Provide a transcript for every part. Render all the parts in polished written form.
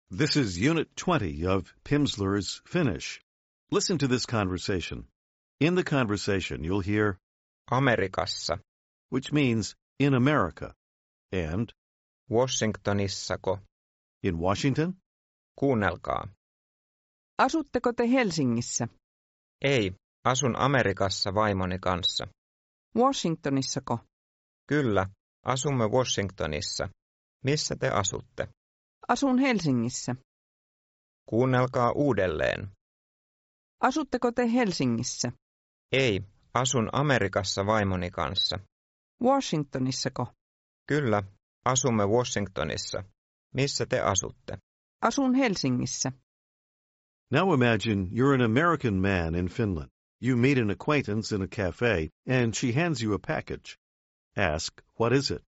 This is Unit 20 of Pimsleur's Finnish. Listen to this conversation. In the conversation, you'll hear Amerikassa. which means in America, and Washingtonissako? in Washington. Kuunnelkaa. Asutteko te Helsingissä? Ei, asun Amerikassa vaimoni kanssa. Washingtonissako? Kyllä, asumme Washingtonissa. Missä te asutte? Asun Helsingissä. Kuunnelkaa uudelleen. Asutteko te Helsingissä? Ei, asun Amerikassa vaimoni kanssa. Washingtonissako? Kyllä, asumme Washingtonissa. Missä te asutte? Asun Helsingissä. Now imagine you're an American man in Finland. You meet an acquaintance in a cafe, and she hands you a package. Ask, what is it?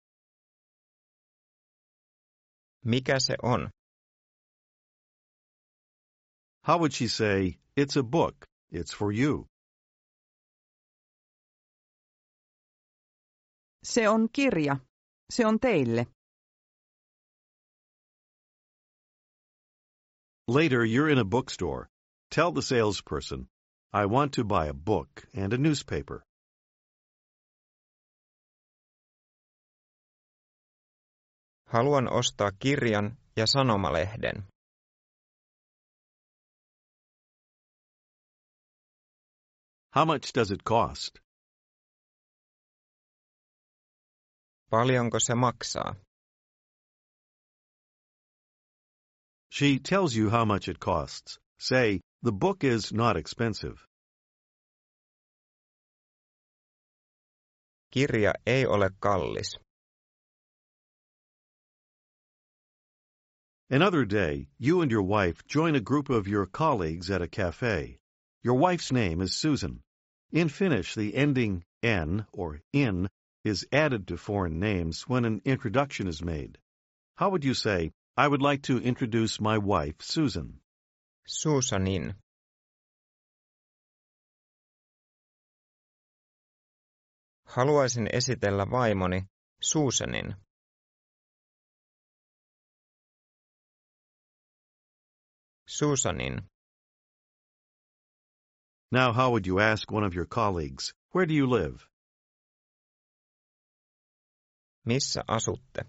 Mikä se on? How would she say, it's a book, it's for you? Se on kirja. Se on teille. Later, you're in a bookstore. Tell the salesperson, I want to buy a book and a newspaper. Haluan ostaa kirjan ja sanomalehden. How much does it cost? Paljonko se maksaa? She tells you how much it costs. Say, the book is not expensive. Kirja ei ole kallis. Another day, you and your wife join a group of your colleagues at a cafe. Your wife's name is Susan. In Finnish, the ending n or in is added to foreign names when an introduction is made. How would you say, I would like to introduce my wife, Susan? Susanin. Haluaisin esitellä vaimoni, Susanin. Susanin. Now, how would you ask one of your colleagues, where do you live? Missä asutte?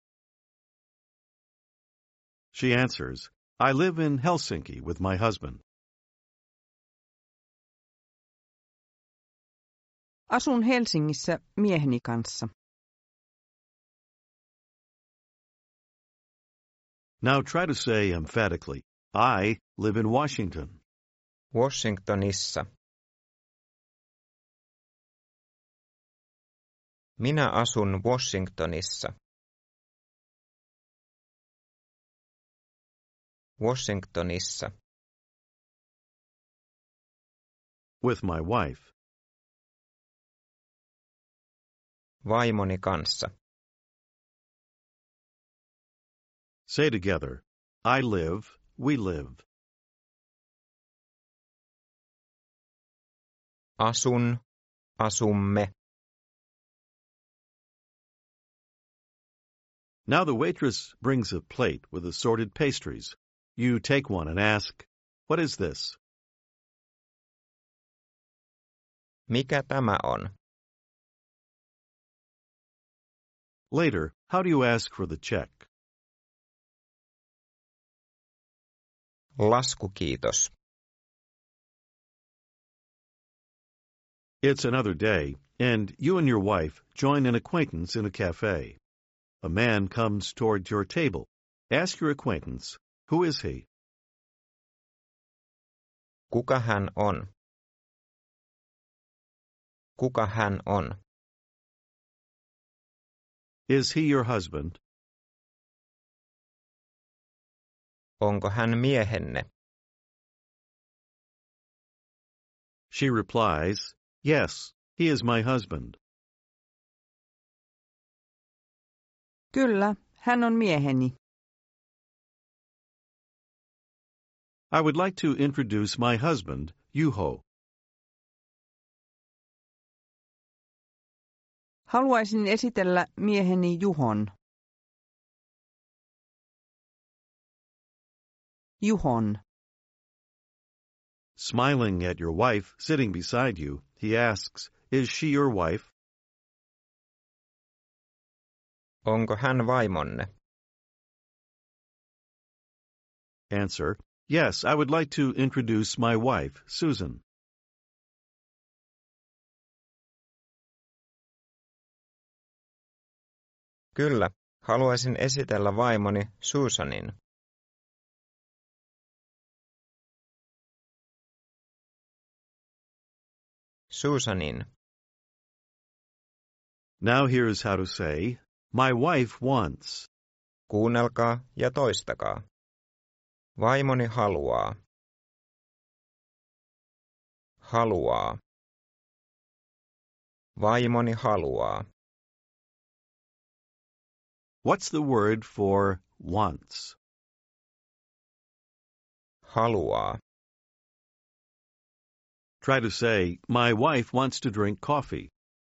She answers, I live in Helsinki with my husband. Asun Helsingissä mieheni kanssa. Now try to say emphatically, I live in Washington. Washingtonissa. Minä asun Washingtonissa. Washingtonissa. With my wife. Vaimoni kanssa. Say together, I live, we live. Asun, asumme. Now the waitress brings a plate with assorted pastries. You take one and ask, what is this? Mikä tämä on? Later, how do you ask for the check? Laskukiitos. It's another day, and you and your wife join an acquaintance in a cafe. A man comes toward your table. Ask your acquaintance, who is he? Kuka hän on? Kuka hän on? Is he your husband? Onko hän miehenne? She replies, yes, he is my husband. Kyllä, hän on mieheni. I would like to introduce my husband, Juho. Haluaisin esitellä mieheni Juhon. Juhon. Smiling at your wife sitting beside you, he asks, "Is she your wife?" Onko hän vaimonne? Answer, "Yes, I would like to introduce my wife, Susan." Kyllä, haluaisin esitellä vaimoni Susanin. Susanin. Now here's how to say, "My wife wants." Kuunnelkaa ja toistakaa. Vaimoni haluaa. Haluaa. Vaimoni haluaa. What's the word for wants? Haluaa. Try to say, "My wife wants to drink coffee."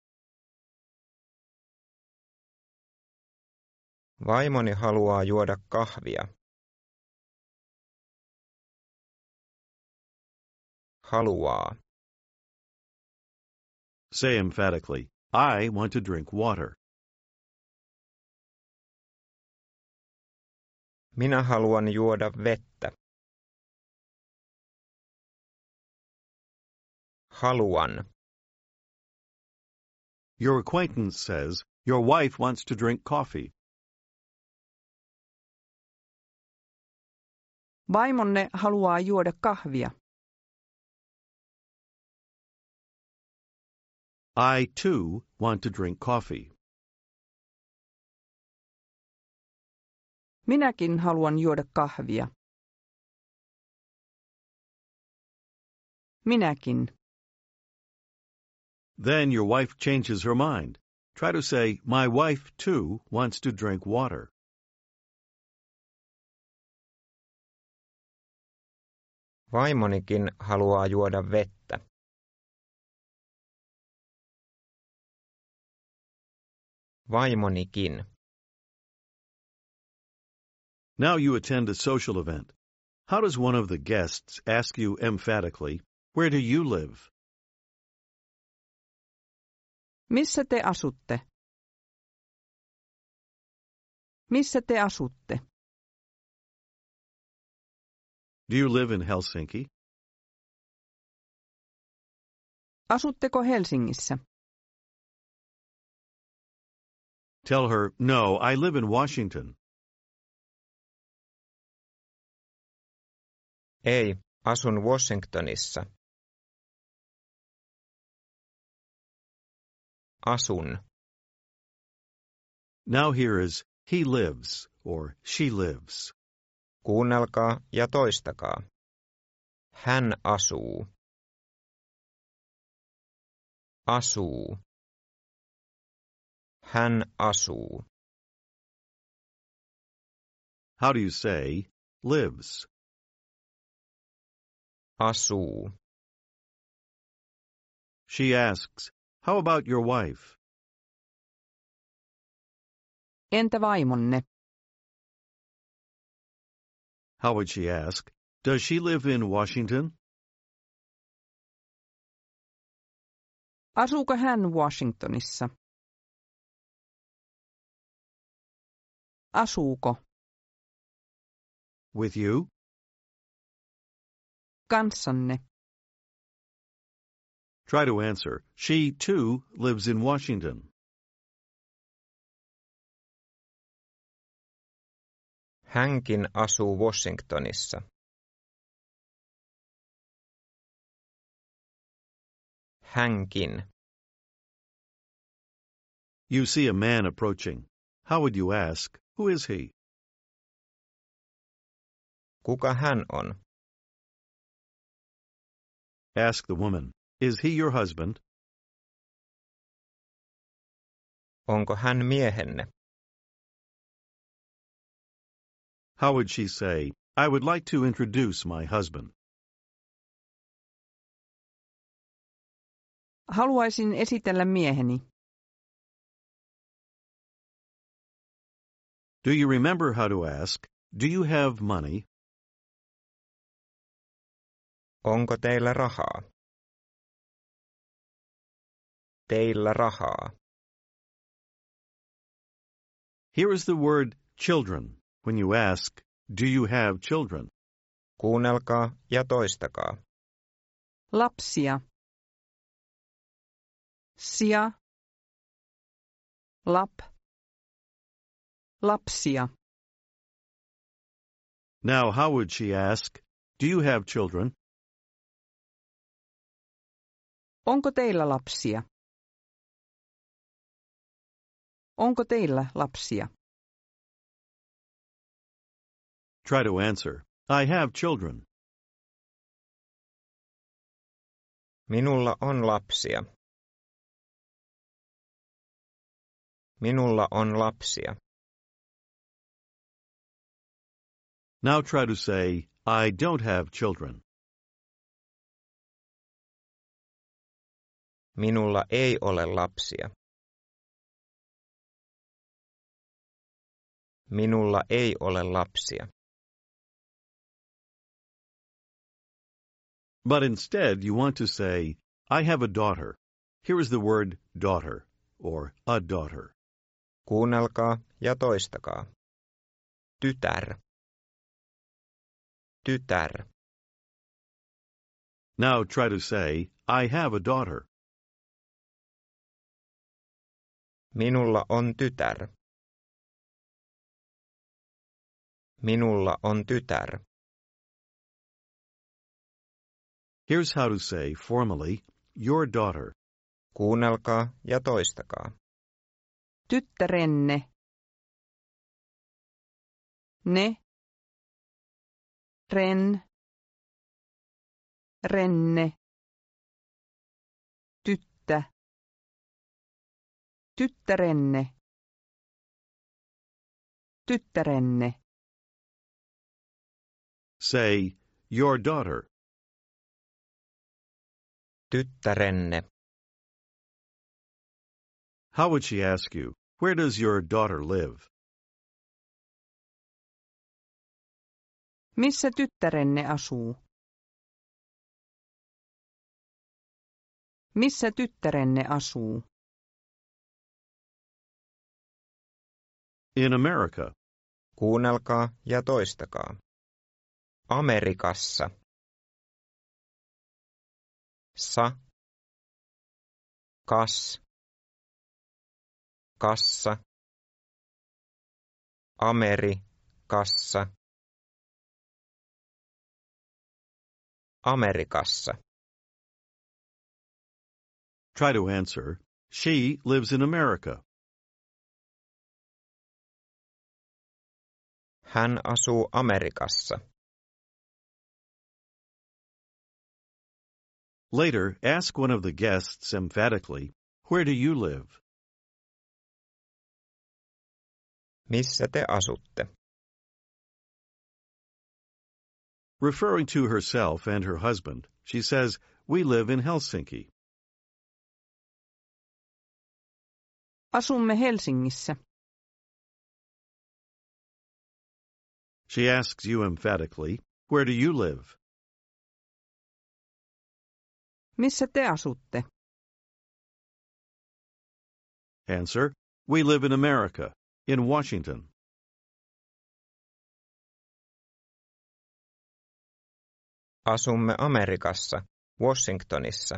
Vaimoni haluaa juoda kahvia. Haluaa. Say emphatically, "I want to drink water." Minä haluan juoda vettä. Haluan. Your acquaintance says, "Your wife wants to drink coffee." Vaimonne haluaa juoda kahvia. I, too, want to drink coffee. Minäkin haluan juoda kahvia. Minäkin. Then your wife changes her mind. Try to say, "My wife, too, wants to drink water." Vaimonikin haluaa juoda vettä. Vaimonikin. Now you attend a social event. How does one of the guests ask you emphatically, "Where do you live?" Missä te asutte? Missä te asutte? Do you live in Helsinki? Asutteko Helsingissä? Tell her, "No, I live in Washington." Ei, asun Washingtonissa. Asun. Now here is, "He lives," or "She lives." Kuunnelkaa ja toistakaa. Hän asuu. Asuu. Hän asuu. How do you say, "lives"? Asuu. She asks, "How about your wife?" Entä vaimonne? How would she ask, "Does she live in Washington?" Asuuko hän Washingtonissa? Asuuko? With you? Kanssanne? Try to answer, "She, too, lives in Washington." Hänkin asuu Washingtonissa. Hänkin. You see a man approaching. How would you ask, "Who is he?" Kuka hän on? Ask the woman, "Is he your husband?" Onko hän miehenne? How would she say, "I would like to introduce my husband"? Haluaisin esitellä mieheni. Do you remember how to ask, "Do you have money?" Onko teillä rahaa? Teillä rahaa. Here is the word children when you ask, do you have children? Kuunnelkaa ja toistakaa. Lapsia. Sia. Lap. Lapsia. Now, how would she ask, do you have children? Onko teillä lapsia? Onko teillä lapsia? Try to answer, I have children. Minulla on lapsia. Minulla on lapsia. Now try to say, I don't have children. Minulla ei ole lapsia. Minulla ei ole lapsia. But instead, you want to say, I have a daughter. Here is the word daughter, or a daughter. Kuunnelkaa ja toistakaa. Tytär. Tytär. Now try to say, I have a daughter. Minulla on tytär. Minulla on tytär. Here's how to say, formally, your daughter. Kuunnelkaa ja toistakaa. Tyttärenne. Ne. Ren. Renne. Tyttä. Tyttärenne. Tyttärenne. Say, your daughter. Tyttärenne. How would she ask you, where does your daughter live? Missä tyttärenne asuu? Missä tyttärenne asuu? In America. Kuunnelkaa ja toistakaa. Amerikassa. Sa. Kas. Kassa. Amerikassa. Amerikassa. Try to answer, she lives in America. Hän asuu Amerikassa. Later, ask one of the guests emphatically, where do you live? Missä te asutte? Referring to herself and her husband, she says, we live in Helsinki. Asumme Helsingissä. She asks you emphatically, where do you live? Missä te asutte? Answer, we live in America, in Washington. Asumme Amerikassa, Washingtonissa.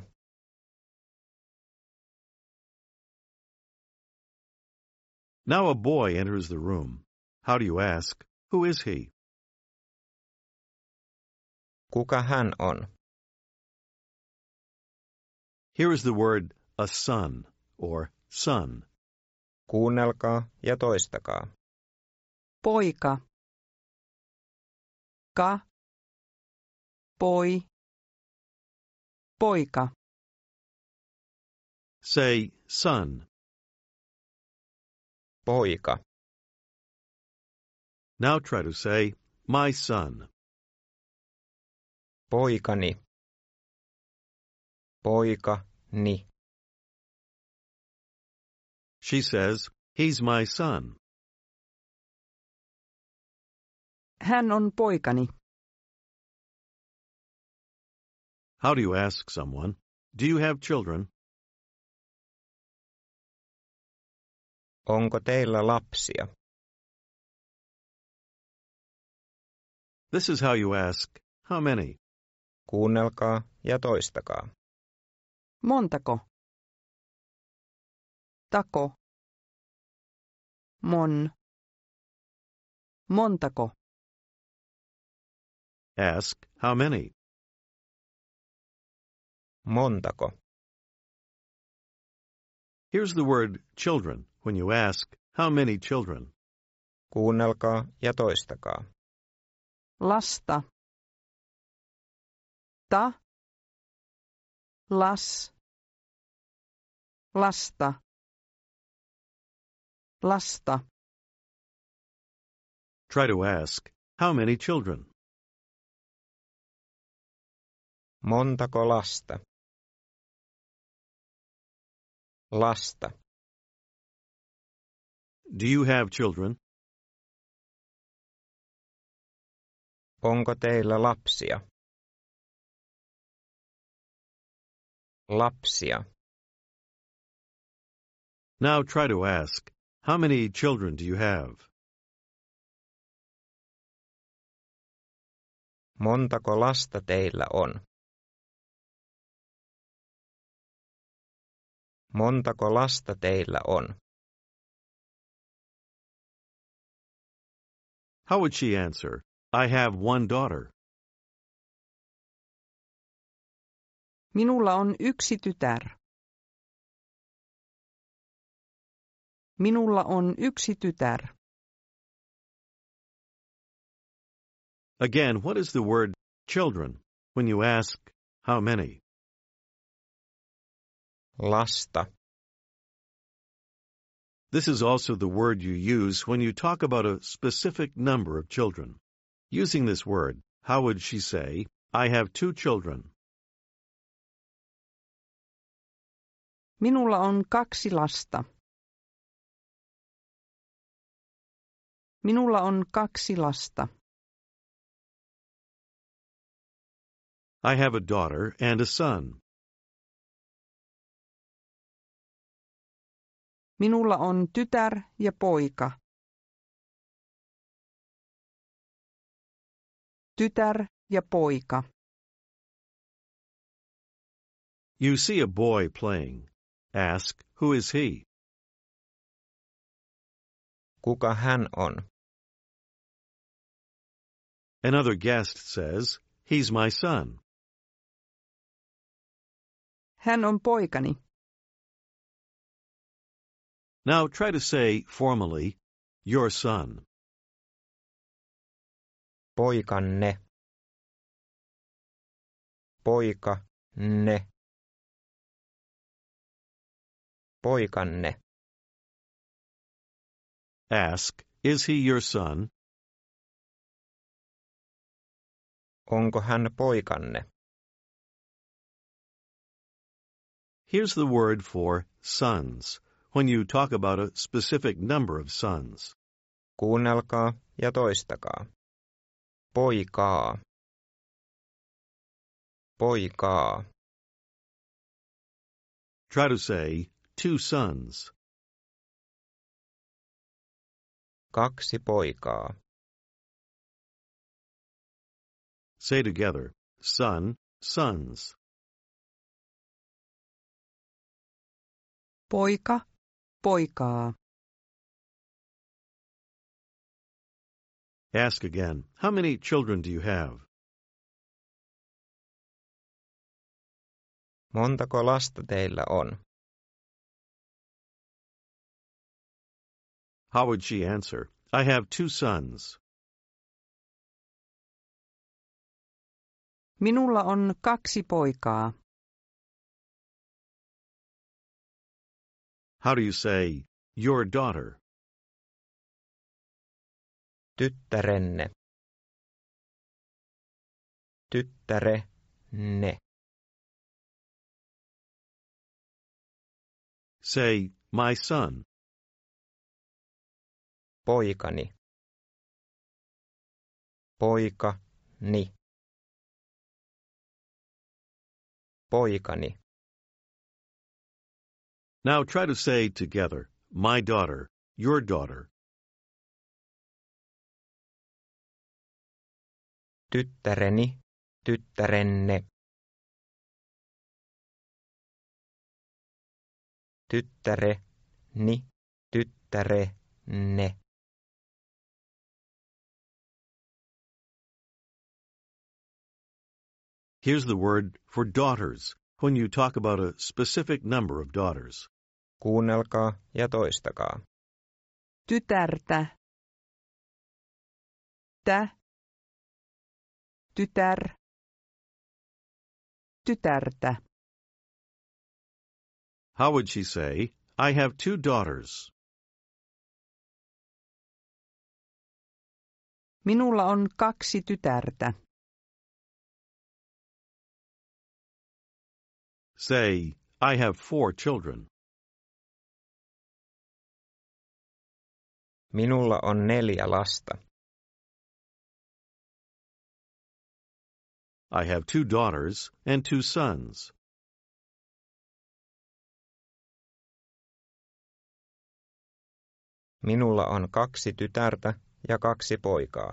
Now a boy enters the room. How do you ask, who is he? Kuka hän on? Here is the word a son, or son. Kuunnelkaa ja toistakaa. Poika. Ka. Poi. Poika. Say, son. Poika. Now try to say, my son. Poikani. Poikani. She says, he's my son. Hän on poikani. How do you ask someone, do you have children? Onko teillä lapsia? This is how you ask, how many? Kuunnelkaa ja toistakaa. Montako? Tako. Montako? Ask, how many? Montako? Here's the word children when you ask, how many children? Kuunnelkaa ja toistakaa. Lasta. Ta. Las. Lasta. Lasta. Try to ask, how many children? Montako lasta? Lasta. Do you have children? Onko teillä lapsia? Lapsia. Now try to ask, how many children do you have? Montako lasta teillä on? Montako lasta teillä on? How would she answer? I have one daughter. Minulla on yksi tytär. Minulla on yksi tytär. Again, what is the word children when you ask, how many? Lasta. This is also the word you use when you talk about a specific number of children. Using this word, how would she say, I have 2 children? Minulla on 2 lasta. Minulla on 2 lasta. I have a daughter and a son. Minulla on tytär ja poika. Tytär ja poika. You see a boy playing. Ask, who is he? Kuka hän on? Another guest says, he's my son. Hän on poikani. Now try to say formally, your son. Poikanne. Poikanne. Poikanne. Ask, is he your son? Onko hän poikanne? Here's the word for sons when you talk about a specific number of sons. Kuunnelkaa ja toistakaa. Poikaa. Poikaa. Try to say 2 sons. 2 poikaa. Say together, son, sons. Poika, poikaa. Ask again, how many children do you have? Montako lasta teillä on? How would she answer? I have 2 sons. Minulla on 2 poikaa. How do you say, your daughter? Tyttärenne. Tyttärenne. Say, my son. Poikani. Poikani. poikani. Now try to say together, my daughter, your daughter. Tyttäreni, tyttärenne. Tyttäreni, tyttärenne. Here's the word for daughters when you talk about a specific number of daughters. Kuunnelkaa ja toistakaa. Tytärtä. Tytär. Tytärtä. How would she say, I have 2 daughters? Minulla on 2 tytärtä. Say, I have 4 children. Minulla on 4 lasta. I have 2 daughters and 2 sons. Minulla on 2 tytärtä ja 2 poikaa.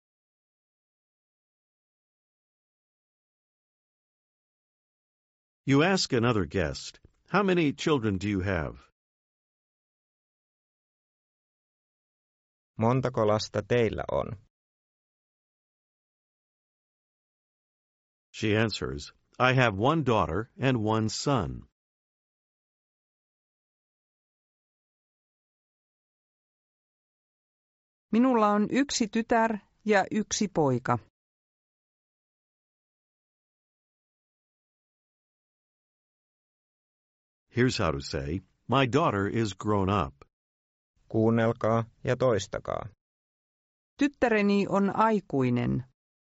You ask another guest, how many children do you have? Montako lasta teillä on? She answers, I have 1 daughter and 1 son. Minulla on 1 tytär ja 1 poika. Here's how to say, my daughter is grown up. Kuunnelkaa ja toistakaa. Tyttäreni on aikuinen.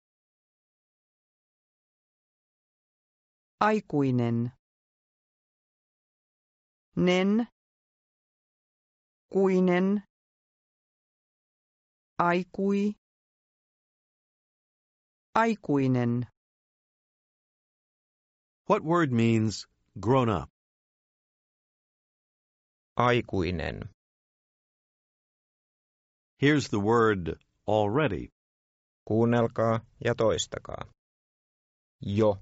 Aikuinen. Nen. Kuinen. Aikui. Aikuinen. What word means grown up? Aikuinen. Here's the word already. Kuunnelkaa ja toistakaa. Jo.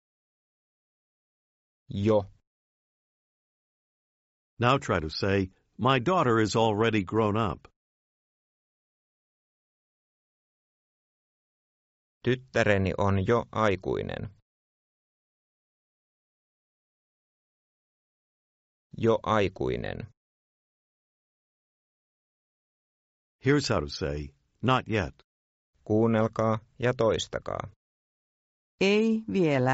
Jo. Now try to say, my daughter is already grown up. Tyttäreni on jo aikuinen. Jo aikuinen. Here's how to say, not yet. Kuunnelkaa ja toistakaa. Ei vielä.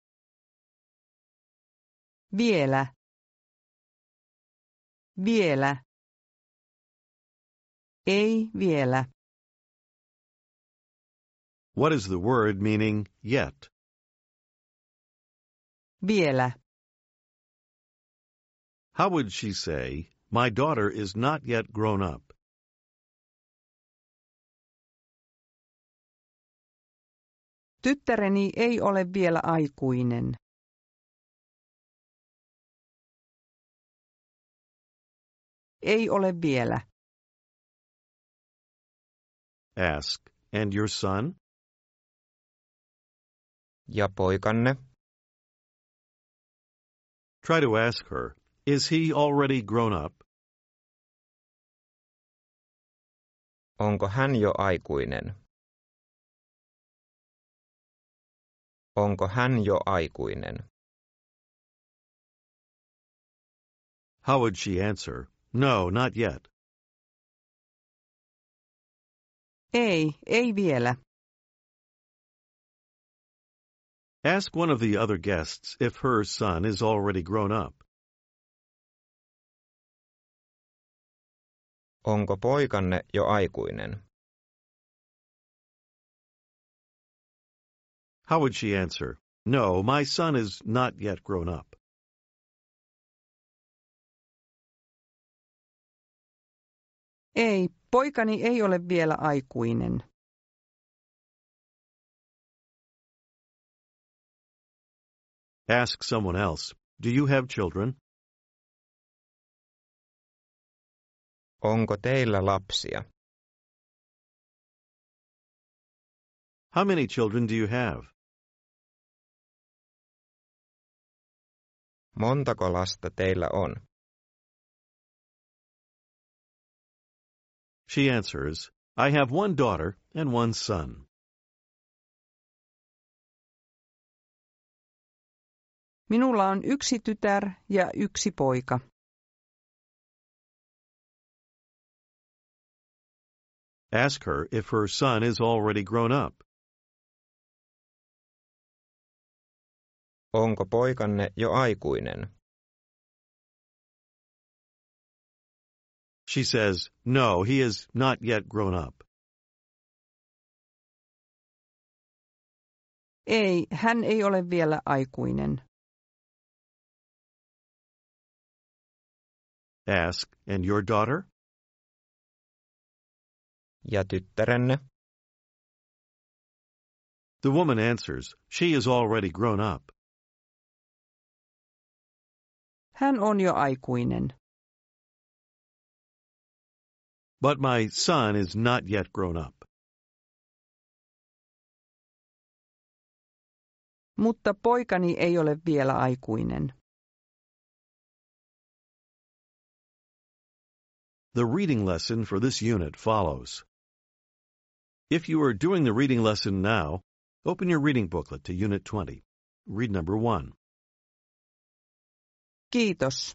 Vielä. Vielä. Ei vielä. What is the word meaning yet? Vielä. How would she say, my daughter is not yet grown up? Tyttäreni ei ole vielä aikuinen. Ei ole vielä. Ask, and your son? Ja poikanne? Try to ask her, is he already grown up? Onko hän jo aikuinen? Onko hän jo aikuinen? How would she answer? No, not yet. Ei vielä. Ask one of the other guests if her son is already grown up. Onko poikanne jo aikuinen? How would she answer? No, my son is not yet grown up. Ei, poikani ei ole vielä aikuinen. Ask someone else. Do you have children? Onko teillä lapsia? How many children do you have? Montako lasta teillä on? She answers, I have one daughter and one son. Minulla on yksi tytär ja yksi poika. Ask her if her son is already grown up. Onko poikanne jo aikuinen? She says, no, he is not yet grown up. Ei, hän ei ole vielä aikuinen. Ask, and your daughter? Ja tyttärenne? The woman answers, she is already grown up. Hän on jo aikuinen. But my son is not yet grown up. Mutta poikani ei ole vielä aikuinen. The reading lesson for this unit follows. If you are doing the reading lesson now, open your reading booklet to Unit 20. Read number 1. Kiitos.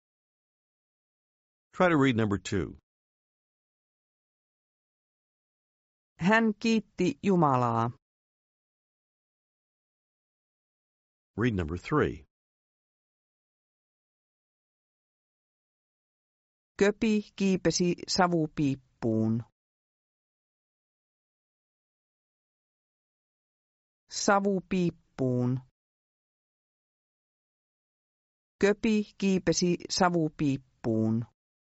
Try to read number 2. Hän kiitti Jumalaa. Read number 3. Köpi kiipesi savupiippuun. Savupiippuun. Köpi kiipesi savupiippuun.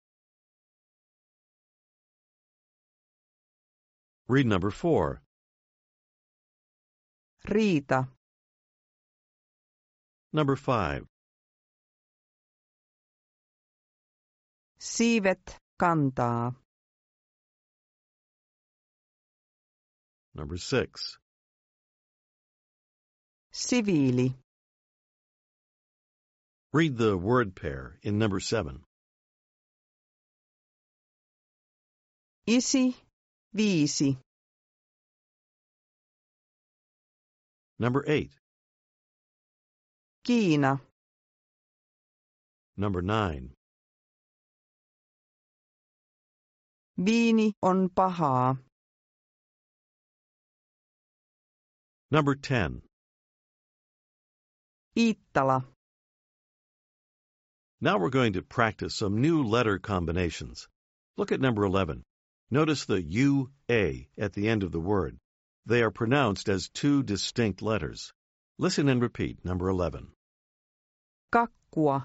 Read number 4. Riita. Number 5. Siivet kantaa. Number 6. Siviili. Read the word pair in number 7. Isi, 5. Number 8. Kiina. Number 9. Viini on pahaa. Number 10. Iittala. Now we're going to practice some new letter combinations. Look at number 11. Notice the U-A at the end of the word. They are pronounced as two distinct letters. Listen and repeat number 11. Kakkua.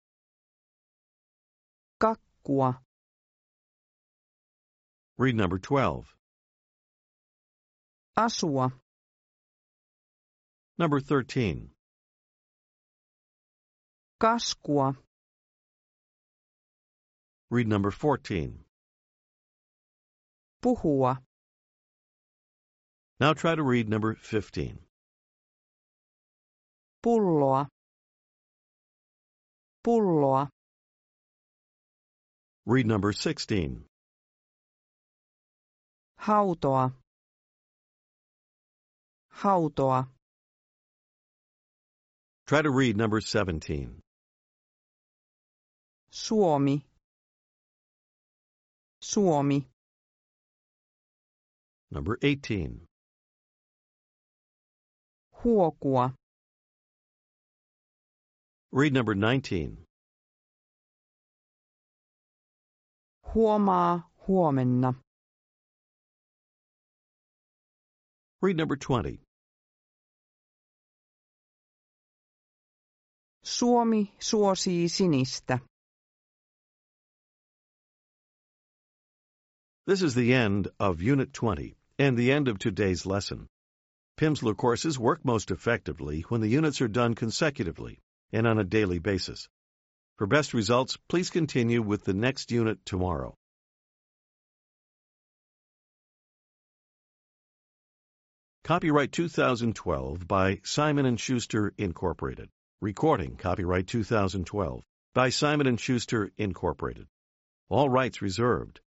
Kakkua. Read number 12. Asua. Number 13. Kaskua. Read number 14. Puhua. Now try to read number 15. Pulloa. Pulloa. Read number 16. Hautoa. Hautoa. Try to read number 17. Suomi. Suomi. Number 18. Huokua. Read number 19. Huomaa huomenna. Read number 20. Suomi suosii sinistä. This is the end of Unit 20 and the end of today's lesson. Pimsleur courses work most effectively when the units are done consecutively and on a daily basis. For best results, please continue with the next unit tomorrow. Copyright 2012 by Simon & Schuster, Incorporated. Recording copyright 2012 by Simon & Schuster, Incorporated. All rights reserved.